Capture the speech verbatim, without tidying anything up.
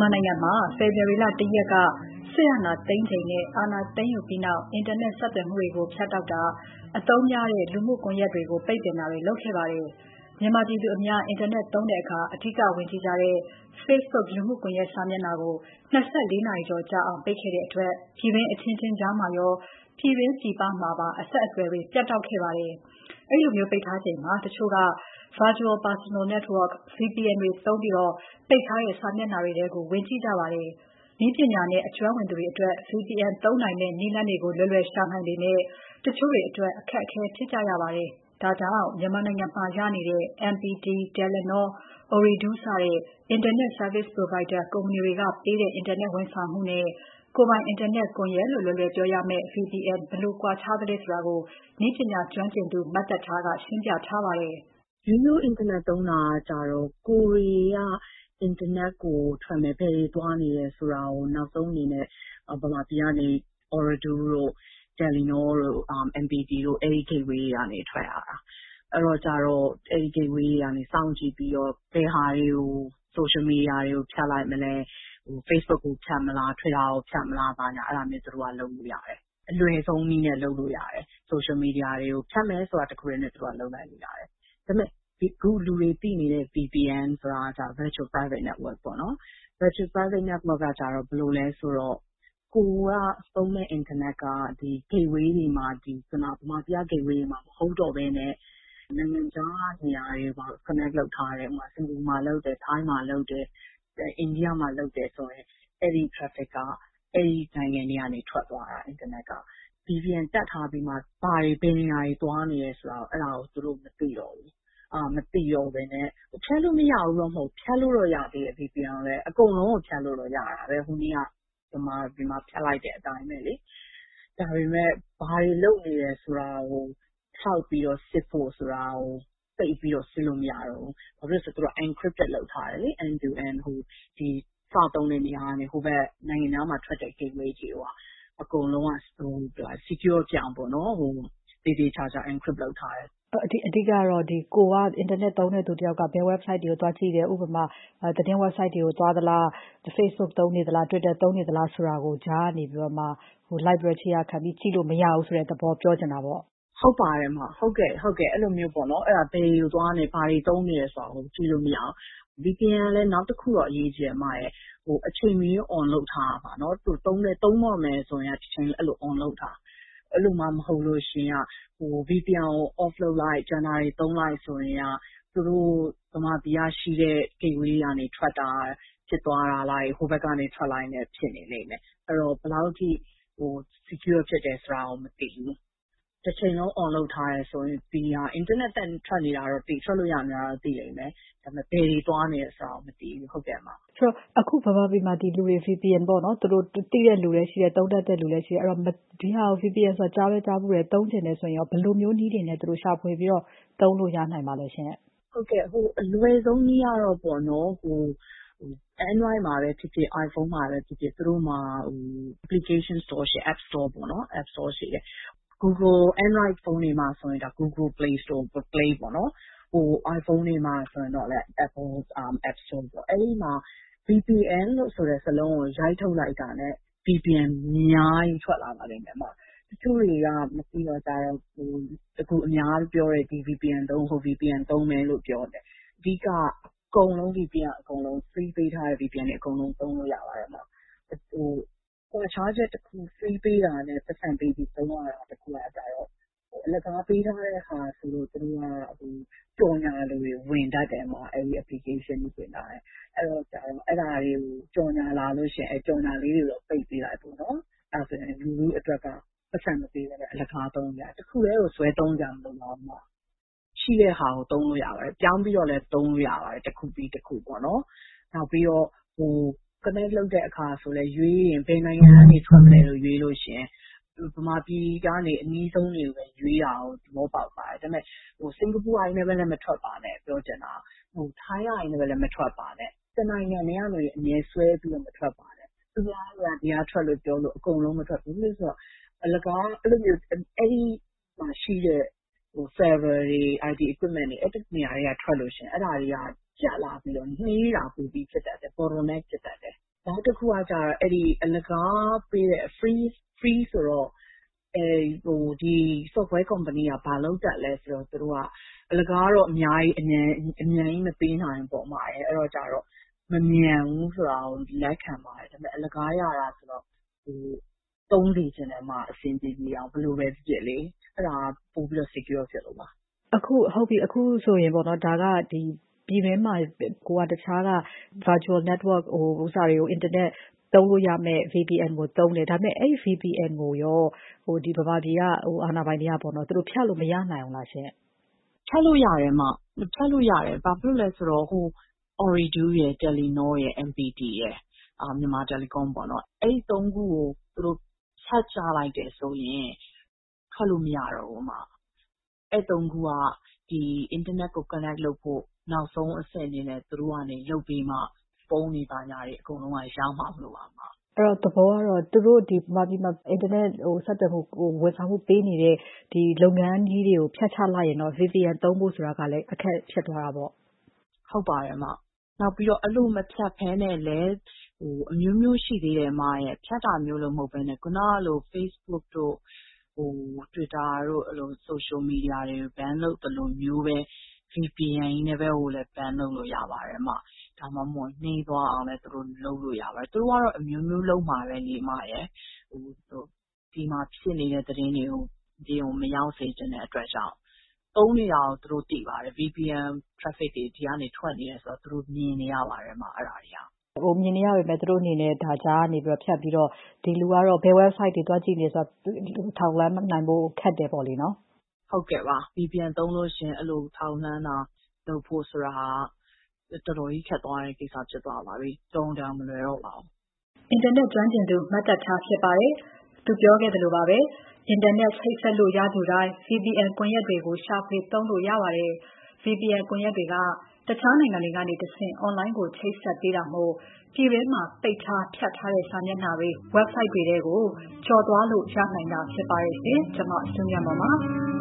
မြန်မာနိုင်ငံမှာဖေဖော်ဝါရီလ ၁ ရက်ကစစ်အာဏာသိမ်းချိန်နဲ့အာဏာသိမ်းယူပြီးနောက် အင်တာနက်ဆက်သွယ်မှုတွေကို ဖြတ်တောက်တာ၊ အသုံးများတဲ့လူမှုကွန်ရက်တွေကို ပိတ်ပင်တာတွေလုပ်ခဲ့ပါတယ်။ မြန်မာပြည်သူအများ အင်တာနက်သုံးတဲ့အခါ အဓိကဝင်ကြည့်ကြတဲ့ Facebook လူမှုကွန်ရက်စာမျက်နှာကို ၂၄ နာရီကျော်ကြာအောင် ပိတ်ခဲ့တဲ့အတွက် ပြည်တွင်းအချင်းချင်းကြားမှာရော ပြည်တွင်းပြည်ပမှာပါ အဆက်အသွယ်တွေ ပြတ်တောက်ခဲ့ပါတယ်။ အဲဒီလိုပိတ်ထားချိန်မှာ တချို့က Virtual Personal Network ဗီပီအင် တွေသုံးပြီး ပိတ်ထားတဲ့ စာမျက်နှာတွေထဲကို ဝင်ကြည့်ကြပါတယ်။ နည်းပညာနဲ့ အကျွမ်းဝင်သူတွေအတွက် ဗီပီအင် သုံးနိုင်တဲ့နည်းလမ်းတွေကို လွယ်လွယ်ရှာနိုင်ပေမဲ့ တချို့တွေအတွက် အခက်အခဲဖြစ်ကြရပါတယ်။ ဒါကြောင့် မြန်မာနိုင်ငံမှာရနေတဲ့ အမ် ပီ တီ ၊ Telenor, Ooredoo စတဲ့ အင်တာနက် Service Provider ကုမ္ပဏီတွေကပေးတဲ့ အင်တာနက်ဝန်ဆောင်မှုနဲ့ ကိုယ်ပိုင်အင်တာနက်ကွန်ယက်လို့ လွယ်လွယ်ပြောရမယ့် ဗီပီအင် ဘယ်လိုကွာခြားသလဲဆိုတာကို နည်းပညာကျွမ်းကျင်သူ မသက်ထားက ရှင်းပြထားပါတယ်။ ရိုးရိုးအင်တာနက်သုံးတာကျတော့ ကိုယ်တွေကအင်တာနက်ကိုထွက်မယ် ဘယ်တွေသွားနေတယ်ဆိုတာကိုနောက်ဆုံးအနေနဲ့ဗမာပြည်ကနေ Ooredoo တို့ Telenor တို့ အမ် ပီ တီ တို့အဲဒီ gateway တွေကနေထွက်ရတာ။ အဲ့တော့ကျတော့အဲဒီ gateway တွေကနေစောင့်ကြည့်ပြီးတော့ဘယ်ဟာတွေကို social media တွေကိုဖြတ်လိုက်မလဲ Facebook ကိုဖြတ်မလား Twitter ကိုဖြတ်မလားဘာညာအဲ့ဒါမျိုးသူတို့ကလုပ်လို့ရတယ်။ အလွယ်ဆုံးနည်းနဲ့လုပ်လို့ရတယ်။ social media တွေကိုဖြတ်မယ်ဆိုတာတခုတည်းနဲ့သူတို့ကလုပ်လိုက်လို့ရတယ်။ ဒါပေမဲ့အခုလူတွေသိနေတဲ့ ဗီပီအင် ဆိုတာက Virtual Private Network ပေါ့နော်။ Virtual Private Network ကကျတော့ဘယ်လိုလဲဆိုတော့ကိုယ်ကသုံးတဲ့အင်တာနက်ကဒီ gateway တွေမှာဒီဗမာပြည်က gateway တွေမှာမဟုတ်တော့ဘဲနဲ့နိုင်ငံခြားနေရာတွေမှာ connect လုပ်ထားတယ်။ ဥပမာစင်္ကာပူမှာလုပ်တယ်။ ထိုင်းမှာလုပ်တယ်။ အိန္ဒိယမှာလုပ်တယ်ဆိုရင်အဲ့ဒီ traffic ကအဲ့ဒီနိုင်ငံတွေကနေထွက်သွားတာအင်တာနက်က ဗီပီအင် တပ်ထားပြီးမှဘာတွေဘယ်နေရာတွေသွားနေတယ်ဆိုတာကိုအဲ့ဒါကိုသူတို့မသိတော့ဘူး။ အာမသိတော့ဘဲနဲ့ဖြတ်လို့မရဘူးတော့မဟုတ်ဘူး။ ဖြတ်လို့တော့ရသေးတယ် ဗီပီအင် ကိုလည်းအကုန်လုံးကိုဖြတ်လို့တော့ရတာပဲ။ ဟိုနေ့ကဗမာပြည်မှာဖြတ်လိုက်တဲ့အတိုင်းပဲလေ။ ဒါပေမဲ့ဘာတွေလုပ်နေတယ်ဆိုတာကိုထောက်ပြီးတော့စစ်ဖို့ဆိုတာကိုသိပ်ပြီးတော့စစ်လို့မရတော့ဘူး။ ဘာဖြစ်လို့လဲဆိုတော့သူတို့က encrypted လုပ်ထားတယ်လေ။ end to end ဟိုဒီစသုံးတဲ့နေရာကနေဟိုဘက်နိုင်ငံခြားမှာထွက်တဲ့ gateway တွေကအကုန်လုံးကဟို secure ဖြစ်အောင်ပေါ့နော်ဟိုသေသေချာချာ encrypt လုပ်ထားတယ်အဓိကတော့ဒီကိုကအင်တာနက်သုံးတဲ့သူတယောက်ကဘယ် website တွေကိုသွားကြည့်တယ်ဥပမာသတင်း website တွေကိုသွားသလား Facebook သုံးနေသလား Twitter သုံးနေသလားဆိုတာကိုကြားကနေပြီးတော့မှဟို live ခြေရာခံပြီးကြည့်လို့မရဘူးဆိုတဲ့သဘောပြောချင်တာပေါ့ဟုတ်ပါတယ်အမဟုတ်ကဲ့ဟုတ်ကဲ့အဲ့လိုမျိုးပေါ့နော်အဲ့ဒါဘယ်ကိုသွားနေဘာတွေသုံးနေလဲဆိုတာကိုကြည့်လို့မရအောင် ဗီပီအင် ကလည်းနောက်တစ်ခုတော့အရေးကြီးတယ်အမရဲ့ဟိုအချိန်မရွေး on လုပ်ထားရပါเนาะသူသုံးတဲ့သုံးတော့မယ်ဆိုရင်တစ်ချိန်အဲ့လို on လုပ်ထားအဲ့လိုမှမဟုတ်လို့ရှင်ကဟို ဗီပီအင် ကို off လုပ်လိုက်ကျန်တာတွေသုံးလိုက်ဆိုရင်ကသူတို့ဗမာပြည်ကရှိတဲ့ gateway တွေကနေထွက်တာဖြစ်သွားတာလားဟိုဘက်ကနေထွက်လိုက်နေဖြစ်နေလိမ့်မယ်အဲ့တော့ဘယ်လောက်ထိဟို secure ဖြစ်တယ်ဆိုတာကိုမသိဘူးတစ်ချိန်လုံး on လုပ်ထားရဲဆိုရင်ဒီဟာ internet တက်ထွက်နေတာတော့သိထွက်လို့ရနေတာတော့သိလိမ့်မယ်ဒါပေမဲ့ဘယ်တွေသွားနေလဲဆိုတာကိုမသိဘူးဟုတ်ကဲ့အမဆိုတော့အခုဗမာပြည်မှာဒီလူတွေ ဗီပီအင် ပေါ့နော်သူတို့သိတဲ့လူတွေရှိတယ်သုံးတတ်တဲ့လူတွေရှိတယ်အဲ့တော့ဒီဟာကို ဗီပီအင် ဆိုတာကြားလဲကြားဘူးတယ်သုံးချင်တယ်ဆိုရင်ရောဘယ်လိုမျိုးနည်းတွေနဲ့သူတို့ရှာဖွေပြီးတော့သုံးလို့ရနိုင်ပါလဲရှင်ဟုတ်ကဲ့ဟိုအလွယ်ဆုံးနည်းကတော့ပေါ့နော်ဟို Android မှာပဲဖြစ်ဖြစ် iPhone မှာပဲဖြစ်ဖြစ်သူတို့မှာဟို application store ရှိ App Store ပေါ့နော် App Store ရှိတယ် Google Android ဖုန်းတွေမှာဆိုရင်ဒါ Google Play Store Play ပေါ့နော်ဟို iPhone တွေမှာဆိုရင်တော့လည်း Apple App Store ပေါ့အဲ့ဒီမှာ ဗီပီအင် လို့ဆိုတဲ့စာလုံးကိုရိုက်ထုတ်လိုက်တာနဲ့ ဗီပီအင် အများကြီးထွက်လာပါလိမ့်မယ်အမတချို့တွေကမသိတော့ကြတော့ဟိုအခုအများပြောတဲ့ဒီ ဗီပီအင် သုံးဟို ဗီပီအင် သုံးမယ်လို့ပြောတယ်အဓိကအကုန်လုံး ဗီပီအင် အကုန်လုံး free ပေးထားတဲ့ ဗီပီအင် တွေအကုန်လုံးသုံးလို့ရပါတယ်အမဟိုကွာခြားချက်တစ်ခု free ပေးတာနဲ့ပတ်စံပေးပြီးသုံးရတာတစ်ခုကကြတော့ဟိုအလကားပေးထားတဲ့ဟာဆိုလို့သူတို့ကဟိုကြော်ညာလူတွေဝင်တတ်တယ်မှာအဲ့ဒီ application တွေဝင်လာတယ်အဲ့တော့ကျတော့အဲ့ဒါတွေကိုကြော်ညာလာလို့ရှိရင်အဲ့ကြော်ညာလေးတွေတော့ပိတ်ပေးလိုက်ပေါ့နော်အဲ့ဆိုရင်လူလူအတွက်ကပတ်စံမပေးဘဲနဲ့အလကားသုံးကြတစ်ခုတည်းကိုဆွဲသုံးကြမလို့တော့မှာရှိတဲ့ဟာကိုသုံးလို့ရပါတယ်ပြောင်းပြီးတော့လည်းသုံးလို့ရပါတယ်တစ်ခုပြီးတစ်ခုပေါ့နော်နောက်ပြီးတော့ဟို connect လုပ်တဲ့အခါဆိုလဲရွေးရင်ဘယ်နိုင်ငံကနေထွက်မလဲလို့ရွေးလို့ရှင်ဗမာပြည်ကနေအနည်းဆုံးတွေပဲရွေးတာကိုသဘောပေါက်ပါတယ်ဒါပေမဲ့ဟိုစင်ကာပူအိုင်းနဲ့ပဲလည်းမထွက်ပါနဲ့ပြောချင်တာဟိုထိုင်းအိုင်းနဲ့ပဲလည်းမထွက်ပါနဲ့တနိုင်ငံတွေကနေအမြဲဆွဲပြီးတော့မထွက်ပါနဲ့သူများကဒီကထွက်လို့ပြောလို့အကုန်လုံးမထွက်ဘူးလို့ဆိုတော့အလကားအဲ့လိုမျိုးအဲ့ဒီမှာရှိတဲ့ဟို server တွေ ไอ ที equipment တွေအဲ့ဒီနေရာတွေကထွက်လို့ရှင်အဲ့ဒါတွေကကျက်လာပြီးတော့နှေးတာပူပြီးဖြစ်တတ်တယ် bottleneck ဖြစ်တတ်တယ်နောက်တစ်ခုကကြတော့အဲ့ဒီအလကားပေးတဲ့ free free ဆိုတော့အဲဟိုဒီ software company ကဘာလုပ်တတ်လဲဆိုတော့သူတို့ကအလကားတော့အများကြီးအမြန်အမြန်ကြီးမပေးနိုင်ပေါ့မှာရဲ့အဲ့တော့ကြတော့မမြန်ဘူးဆိုတာကိုလက်ခံပါတယ်ဒါပေမဲ့အလကားရတာဆိုတော့ဟိုသုံးစီခြင်းတယ်မှာအဆင်ပြေပြေအောင်ဘယ်လိုပဲဖြစ်ဖြစ်လေအဲ့ဒါပို့ပြီးတော့ secure ဖြစ်လို့ပါအခုဟုတ်ပြီအခုဆိုရင်ပေါ့နော်ဒါကဒီပြည်တွင်းမှာကိုကတခြားက virtual network ဟိုဥစားတွေကို internet သုံးလို့ရမယ် V P N ကိုသုံးတယ်ဒါပေမဲ့အဲ့ V P N ကိုရောဟိုဒီဗမာပြည်ကဟိုအာဏာပိုင်တွေကပေါ့နော်သူတို့ဖြတ်လို့မရနိုင်အောင်လားရှင်ဖြတ်လို့ရတယ်မဖြတ်လို့ရတယ်ဘာဖြစ်လို့လဲဆိုတော့ဟို Ooredoo ရယ် Telenor ရယ် M P T ရယ်အာမြန်မာ Telecom ပေါ့နော်အဲ့ဒီသုံးခုကိုသူတို့ဖြတ်ချလိုက်တယ်ဆိုရင်ထွက်လို့မရတော့ဘူးမှာအဲ့သုံးခုကဒီ internet ကို connect လုပ်ဖို့နောက်ဆုံးအဆင့်အနေနဲ့သူတို့ကနေလုပ်ပြီးမှဖုန်းတွေပါညာတွေအကုန်လုံးကရမှာမလို့ပါမှာအဲ့တော့သဘောကတော့သူတို့ဒီဗမာပြည်မှာ internet ဟိုဆက်သွယ်မှုဟိုဝန်ဆောင်မှုပေးနေတဲ့ဒီလုပ်ငန်းကြီးတွေကိုဖြတ်ချလိုက်ရင်တော့ V P N သုံးဖို့ဆိုတာကလည်းအခက်ဖြစ်သွားတာပေါ့ဟုတ်ပါတယ်မနောက်ပြီးတော့အဲ့လိုမဖြတ်ဖဲနဲ့လဲဟိုအမျိုးမျိုးရှိသေးတယ်မရဲ့ဖြတ်တာမျိုးလို့မဟုတ်ဘဲနဲ့ခုနကလို Facebook တို့ဟို Twitter တို့အဲ့လို social media တွေ ban လုပ်တယ်လို့မျိုးပဲ V P N ကြီးနဲ့ပဲဟိုလဲ ban လုပ်လို့ရပါတယ်မဒါမှမဟုတ်နှိမ့်သွားအောင်လဲသူတို့လုပ်လို့ရပါတယ်သူတို့ကတော့အမျိုးမျိုးလုပ်မှာပဲလေမရဲ့ဟိုဒီမှာဖြစ်နေတဲ့သတင်းတွေကိုဒီကိုမရောက်စေချင်တဲ့အတွက်ကြောင့်သုံးနေတာကိုသူတို့သိပါတယ် V P N traffic တွေဒီကနေထွက်နေတယ်ဆိုတော့သူတို့မြင်နေရပါတယ်မအဲ့ဒါတွေကဟိုမြင်နေရပေမဲ့သူတို့အနေနဲ့ဒါကြားကနေပြီးတော့ဖြတ်ပြီးတော့ဒီလူကတော့ဘယ် website တွေတွားကြည့်နေဆိုတော့ထောက်လန်းနိုင်ဖို့ခက်တယ်ပေါ့လေနော်ဟုတ်ကဲ့ပါ V P N သုံးလို့ရှင်အဲ့လိုထောက်လန်းတာလုပ်ဖို့ဆိုတာတော်တော်ကြီးခက်သွားတဲ့ကိစ္စဖြစ်သွားပါပြီတုံးတောင်မလွယ်တော့ပါဘူးအင်တာနက်ကျွမ်းကျင်သူမတ်တပ်ထားဖြစ်ပါတယ်သူပြောခဲ့တယ်လို့ပါပဲအင်တာနက်ချိတ်ဆက်လို့ရသူတိုင်း V P N ကွန်ရက်တွေကိုရှာဖွေသုံးလို့ရပါတယ် V P N ကွန်ရက်တွေကတခြားနိုင်ငံတွေကနေတဆင့် online ကိုချိတ်ဆက်ပေးတာမို့ပြည်တွင်းမှာပိတ်ထားဖြတ်ထားတဲ့စာမျက်နှာတွေ website တွေထဲကိုကျော်သွားလို့ရနိုင်တာဖြစ်ပါတယ်ရှင်ကျွန်မအစွမ်းရပါပါ